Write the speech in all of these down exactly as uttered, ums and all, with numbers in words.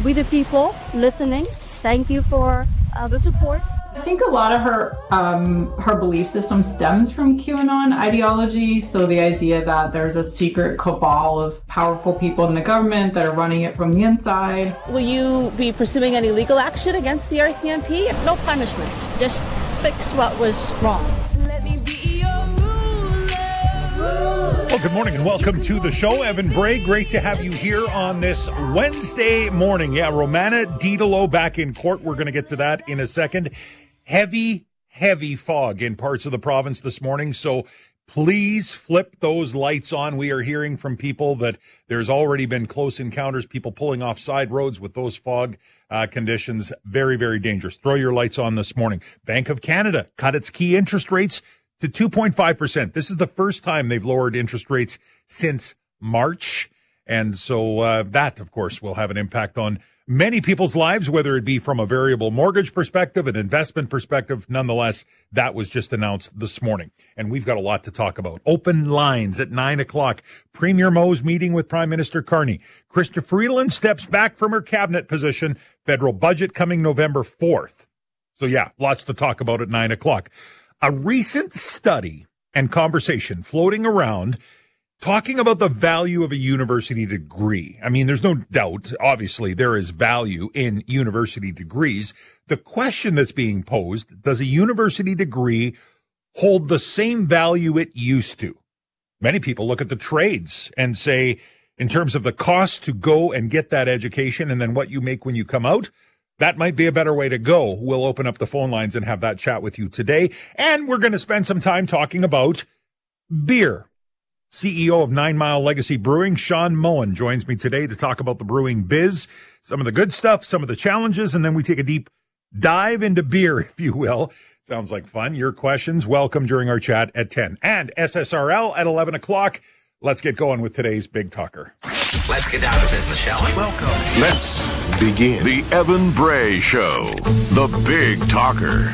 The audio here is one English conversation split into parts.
with the people, listening. Thank you for uh, the support. I think a lot of her um, her belief system stems from QAnon ideology. So the idea that there's a secret cabal of powerful people in the government that are running it from the inside. Will you be pursuing any legal action against the R C M P? No punishment. Just fix what was wrong. Let me be your ruler. Well, good morning and welcome to the show. Evan Bray, great to have you here on this Wednesday morning. Yeah, Romana Didelot back in court. We're going to get to that in a second. Heavy, heavy fog in parts of the province this morning, so please flip those lights on. We are hearing from people that there's already been close encounters, people pulling off side roads with those fog uh, conditions. Very, very dangerous. Throw your lights on this morning. Bank of Canada cut its key interest rates to two point five percent. This is the first time they've lowered interest rates since March. And so uh, that, of course, will have an impact on many people's lives, whether it be from a variable mortgage perspective, an investment perspective. Nonetheless, that was just announced this morning. And we've got a lot to talk about. Open lines at nine o'clock. Premier Moe's meeting with Prime Minister Carney. Chrystia Freeland steps back from her cabinet position. Federal budget coming November fourth. So, yeah, lots to talk about at nine o'clock. A recent study and conversation floating around talking about the value of a university degree. I mean, there's no doubt, obviously, there is value in university degrees. The question that's being posed, does a university degree hold the same value it used to? Many people look at the trades and say, in terms of the cost to go and get that education and then what you make when you come out, that might be a better way to go. We'll open up the phone lines and have that chat with you today. And we're going to spend some time talking about beer. C E O of Nine Mile Legacy Brewing, Sean Moen, joins me today to talk about the brewing biz, some of the good stuff, some of the challenges, and then we take a deep dive into beer, if you will. Sounds like fun. Your questions, welcome during our chat at ten. And S S R L at eleven o'clock. Let's get going with today's Big Talker. Let's get down to business, shall we? Welcome. Let's begin. The Evan Bray Show, the Big Talker.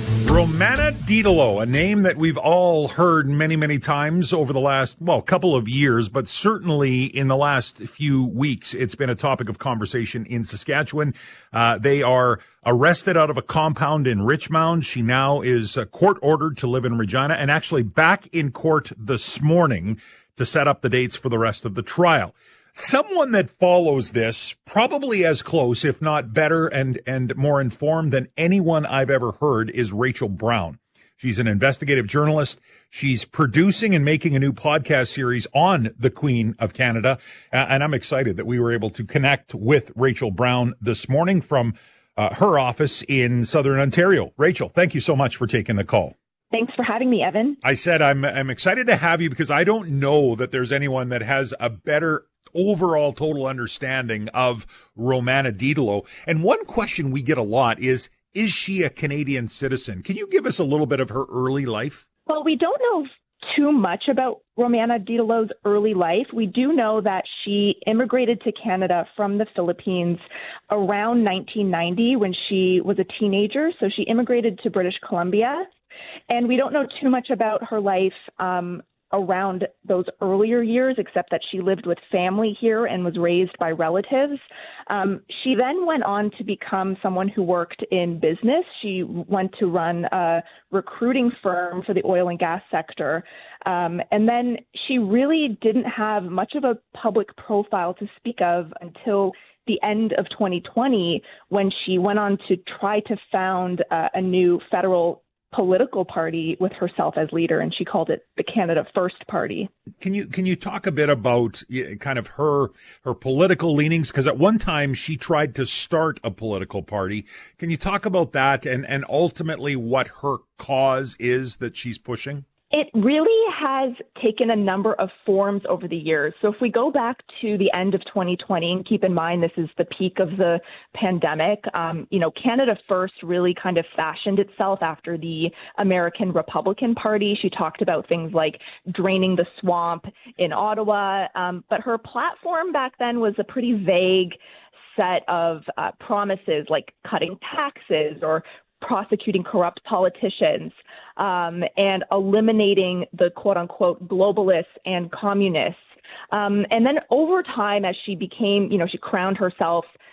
Romana Didelot, a name that we've all heard many, many times over the last, well, couple of years, but certainly in the last few weeks, it's been a topic of conversation in Saskatchewan. Uh, they are arrested out of a compound in Richmond. She now is uh, court ordered to live in Regina and actually back in court this morning to set up the dates for the rest of the trial. Someone that follows this probably as close, if not better and, and more informed than anyone I've ever heard is Rachel Brown. She's an investigative journalist. She's producing and making a new podcast series on the Queen of Canada. Uh, and I'm excited that we were able to connect with Rachel Brown this morning from uh, her office in Southern Ontario. Rachel, thank you so much for taking the call. Thanks for having me, Evan. I said I'm I'm excited to have you because I don't know that there's anyone that has a better overall total understanding of Romana Didelot. And one question we get a lot is, is she a Canadian citizen? Can you give us a little bit of her early life? Well, we don't know too much about Romana Didelot's early life. We do know that she immigrated to Canada from the Philippines around nineteen ninety when she was a teenager. So she immigrated to British Columbia. And we don't know too much about her life um, around those earlier years, except that she lived with family here and was raised by relatives. Um, she then went on to become someone who worked in business. She went to run a recruiting firm for the oil and gas sector. Um, and then she really didn't have much of a public profile to speak of until the end of twenty twenty, when she went on to try to found uh, a new federal political party with herself as leader, and she called it the Canada First Party. Can you can you talk a bit about kind of her her political leanings? Because at one time she tried to start a political party. Can you talk about that and and ultimately what her cause is that she's pushing? It really has taken a number of forms over the years. So if we go back to the end of twenty twenty, and keep in mind this is the peak of the pandemic, um, you know, Canada First really kind of fashioned itself after the American Republican Party. She talked about things like draining the swamp in Ottawa, um, but her platform back then was a pretty vague set of uh, promises like cutting taxes or prosecuting corrupt politicians, um, and eliminating the quote-unquote globalists and communists. Um, and then over time, as she became, you know, she crowned herself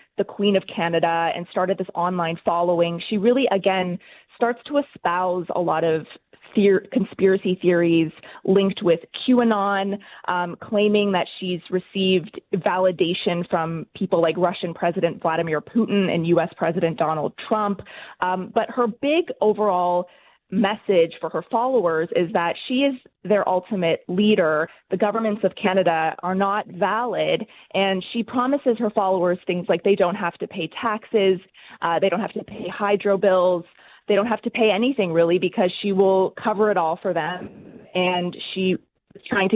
the Queen of Canada and started this online following. She really, again, starts to espouse a lot of Theor- conspiracy theories linked with QAnon, um, claiming that she's received validation from people like Russian President Vladimir Putin and U S President Donald Trump. Um, but her big overall message for her followers is that she is their ultimate leader. The governments of Canada are not valid, and she promises her followers things like they don't have to pay taxes, uh, they don't have to pay hydro bills, they don't have to pay anything really, because she will cover it all for them. And she is trying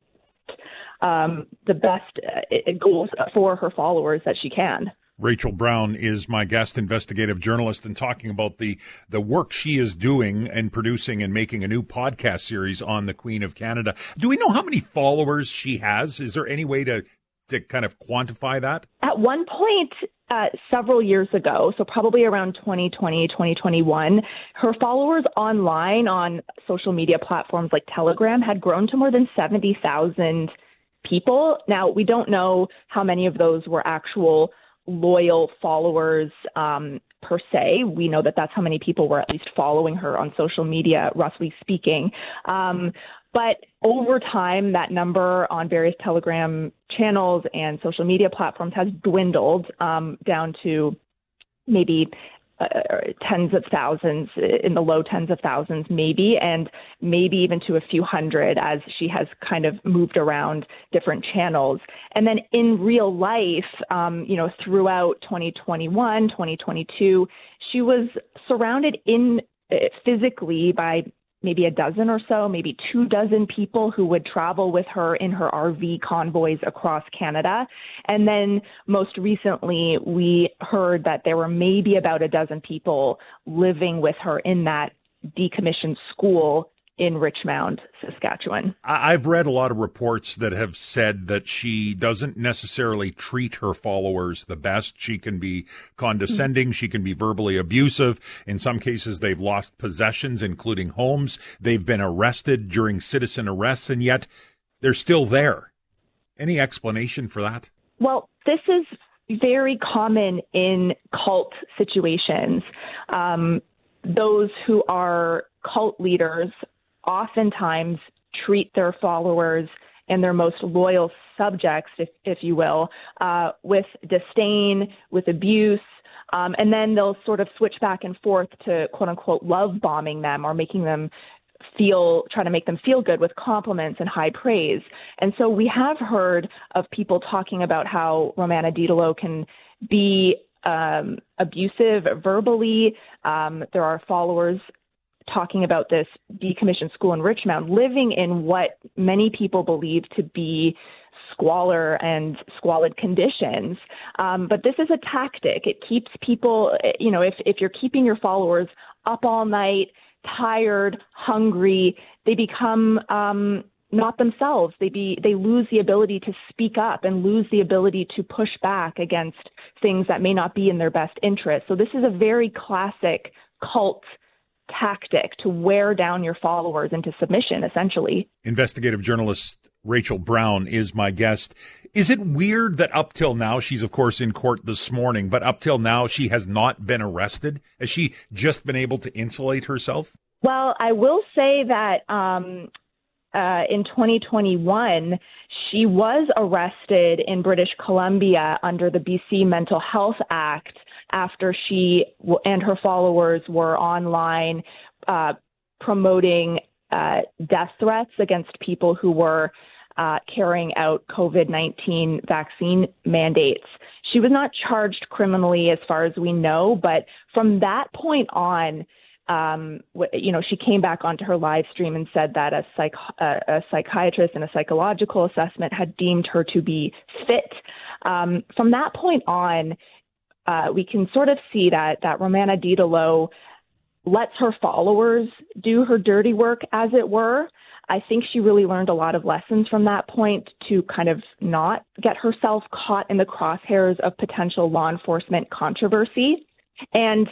to um, the best uh, goals for her followers that she can. Rachel Brown is my guest, investigative journalist, and talking about the, the work she is doing and producing and making a new podcast series on the Queen of Canada. Do we know how many followers she has? Is there any way to, to kind of quantify that? At one point, Uh, several years ago, so probably around twenty twenty, twenty twenty-one, her followers online on social media platforms like Telegram had grown to more than seventy thousand people. Now, we don't know how many of those were actual loyal followers um, per se. We know that that's how many people were at least following her on social media, roughly speaking. Um, But over time, that number on various Telegram channels and social media platforms has dwindled um, down to maybe uh, tens of thousands, in the low tens of thousands, maybe, and maybe even to a few hundred as she has kind of moved around different channels. And then in real life, um, you know, throughout twenty twenty-one, twenty twenty-two, she was surrounded in uh, physically by maybe a dozen or so, maybe two dozen people who would travel with her in her R V convoys across Canada. And then most recently, we heard that there were maybe about a dozen people living with her in that decommissioned school in Richmond, Saskatchewan. I've read a lot of reports that have said that she doesn't necessarily treat her followers the best. She can be condescending. Mm-hmm. She can be verbally abusive. In some cases, they've lost possessions, including homes. They've been arrested during citizen arrests, and yet they're still there. Any explanation for that? Well, this is very common in cult situations. Um, those who are cult leaders oftentimes treat their followers and their most loyal subjects, if, if you will, uh, with disdain, with abuse, um, and then they'll sort of switch back and forth to quote unquote love bombing them or making them feel, trying to make them feel good with compliments and high praise. And so we have heard of people talking about how Romana Didulo can be um, abusive verbally. Um, there are followers talking about this decommissioned school in Richmond, living in what many people believe to be squalor and squalid conditions. Um, but this is a tactic. It keeps people, you know, if, if you're keeping your followers up all night, tired, hungry, they become um, not themselves. They be they lose the ability to speak up and lose the ability to push back against things that may not be in their best interest. So this is a very classic cult tactic to wear down your followers into submission, essentially. Investigative journalist Rachel Brown is my guest. Is it weird that up till now, she's of course in court this morning, but up till now she has not been arrested? Has she just been able to insulate herself? Well, I will say that um, uh, in twenty twenty-one, she was arrested in British Columbia under the B C Mental Health Act after she w- and her followers were online uh, promoting uh, death threats against people who were uh, carrying out COVID nineteen vaccine mandates. She was not charged criminally as far as we know, but from that point on, um, you know, she came back onto her live stream and said that a, psych- uh, a psychiatrist and a psychological assessment had deemed her to be fit. Um, from that point on, uh, we can sort of see that that Romana Didulo lets her followers do her dirty work, as it were. I think she really learned a lot of lessons from that point to kind of not get herself caught in the crosshairs of potential law enforcement controversy. And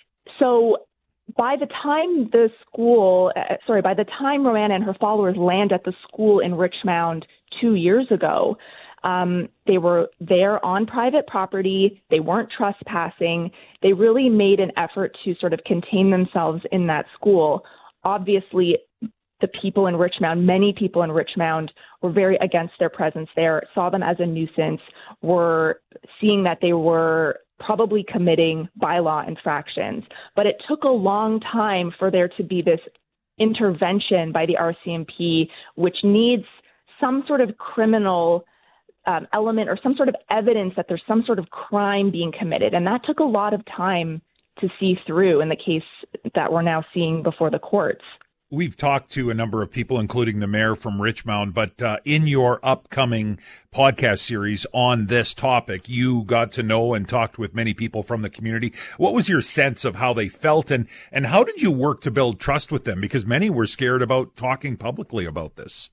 so by the time the school, uh, sorry, by the time Romana and her followers land at the school in Richmond two years ago, Um, they were there on private property. They weren't trespassing. They really made an effort to sort of contain themselves in that school. Obviously, the people in Richmond, many people in Richmond, were very against their presence there, saw them as a nuisance, were seeing that they were probably committing bylaw infractions. But it took a long time for there to be this intervention by the R C M P, which needs some sort of criminal um, element or some sort of evidence that there's some sort of crime being committed. And that took a lot of time to see through in the case that we're now seeing before the courts. We've talked to a number of people, including the mayor from Richmond, but uh, in your upcoming podcast series on this topic, you got to know and talked with many people from the community. What was your sense of how they felt, and, and how did you work to build trust with them? Because many were scared about talking publicly about this.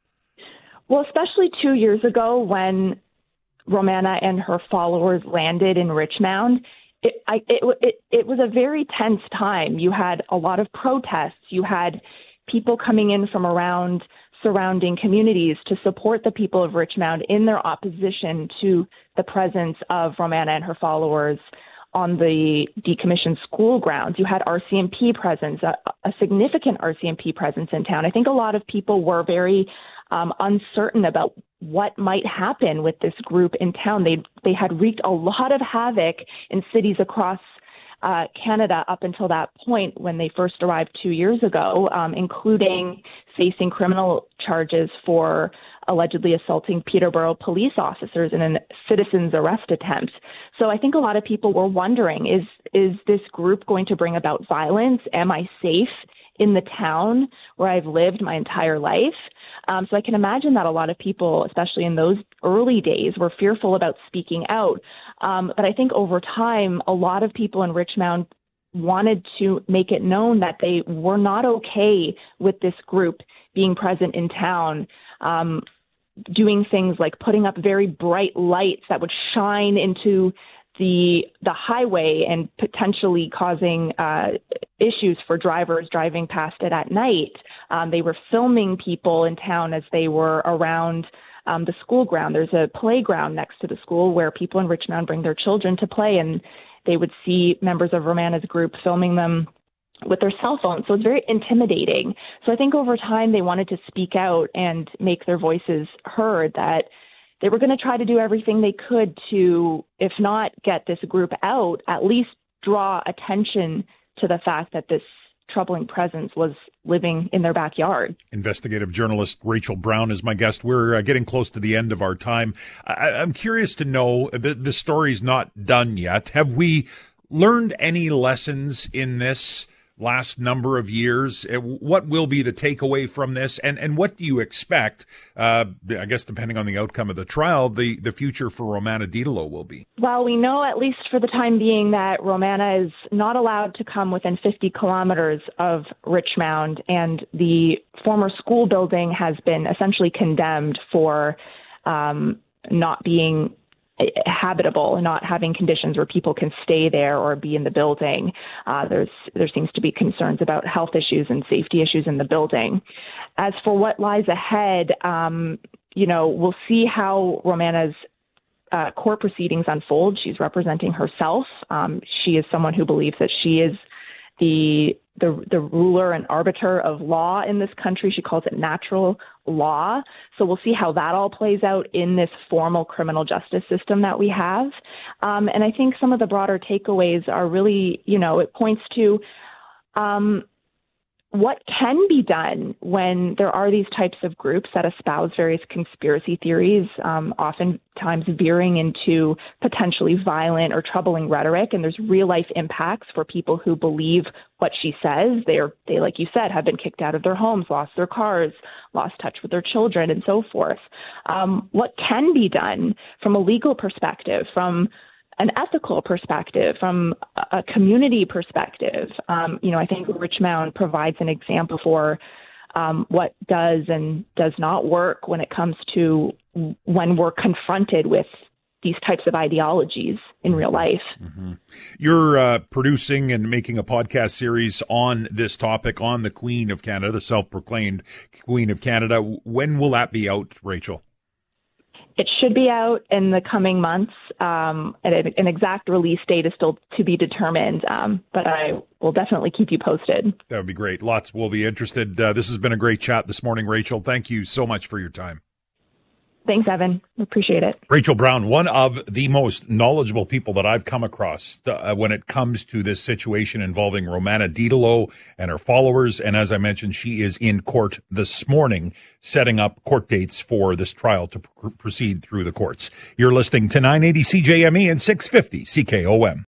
Well, especially two years ago when Romana and her followers landed in Richmond, It, I, it, it, it was a very tense time. You had a lot of protests. You had people coming in from around surrounding communities to support the people of Richmond in their opposition to the presence of Romana and her followers on the decommissioned school grounds. You had R C M P presence, a, a significant R C M P presence in town. I think a lot of people were very um, uncertain about what might happen with this group in town. They they had wreaked a lot of havoc in cities across uh, Canada up until that point when they first arrived two years ago, um, including facing criminal charges for allegedly assaulting Peterborough police officers in a citizen's arrest attempt. So I think a lot of people were wondering, is is this group going to bring about violence? Am I safe in the town where I've lived my entire life? Um, so I can imagine that a lot of people, especially in those early days, were fearful about speaking out. Um, but I think over time, a lot of people in Richmond wanted to make it known that they were not okay with this group being present in town, um, doing things like putting up very bright lights that would shine into the the highway and potentially causing uh, issues for drivers driving past it at night. Um, they were filming people in town as they were around um, the school ground. There's a playground next to the school where people in Richmond bring their children to play, and they would see members of Romana's group filming them with their cell phones. So it's very intimidating. So I think over time they wanted to speak out and make their voices heard, that they were going to try to do everything they could to, if not get this group out, at least draw attention to the fact that this troubling presence was living in their backyard. Investigative journalist Rachel Brown is my guest. We're uh, getting close to the end of our time. I- I'm curious to know, the, the story's not done yet. Have we learned any lessons in this last number of years? What will be the takeaway from this? And and what do you expect, uh, I guess depending on the outcome of the trial, the, the future for Romana Didelot will be? Well, we know at least for the time being that Romana is not allowed to come within fifty kilometers of Richmond, and the former school building has been essentially condemned for um, not being habitable and not having conditions where people can stay there or be in the building. Uh, there's there seems to be concerns about health issues and safety issues in the building. As for what lies ahead, um, you know, we'll see how Romana's uh, court proceedings unfold. She's representing herself. Um, she is someone who believes that she is the the the ruler and arbiter of law in this country. She calls it natural law. So we'll see how that all plays out in this formal criminal justice system that we have. Um, and I think some of the broader takeaways are really, you know, it points to um, what can be done when there are these types of groups that espouse various conspiracy theories, um, oftentimes veering into potentially violent or troubling rhetoric. And there's real life impacts for people who believe what she says. They are, they, like you said, have been kicked out of their homes, lost their cars, lost touch with their children, and so forth. Um, what can be done from a legal perspective, from an ethical perspective, from a community perspective? Um, you know, I think Richmond provides an example for um, what does and does not work when it comes to when we're confronted with these types of ideologies in real life. Mm-hmm. You're uh, producing and making a podcast series on this topic, on the Queen of Canada, the self-proclaimed Queen of Canada. When will that be out, Rachel? It should be out in the coming months. Um, and an exact release date is still to be determined, um, but I will definitely keep you posted. That would be great. Lots will be interested. Uh, this has been a great chat this morning, Rachel. Thank you so much for your time. Thanks, Evan. Appreciate it. Rachel Brown, one of the most knowledgeable people that I've come across uh, when it comes to this situation involving Romana Didelot and her followers. And as I mentioned, she is in court this morning, setting up court dates for this trial to pr- proceed through the courts. You're listening to nine eighty C J M E and six fifty C K O M.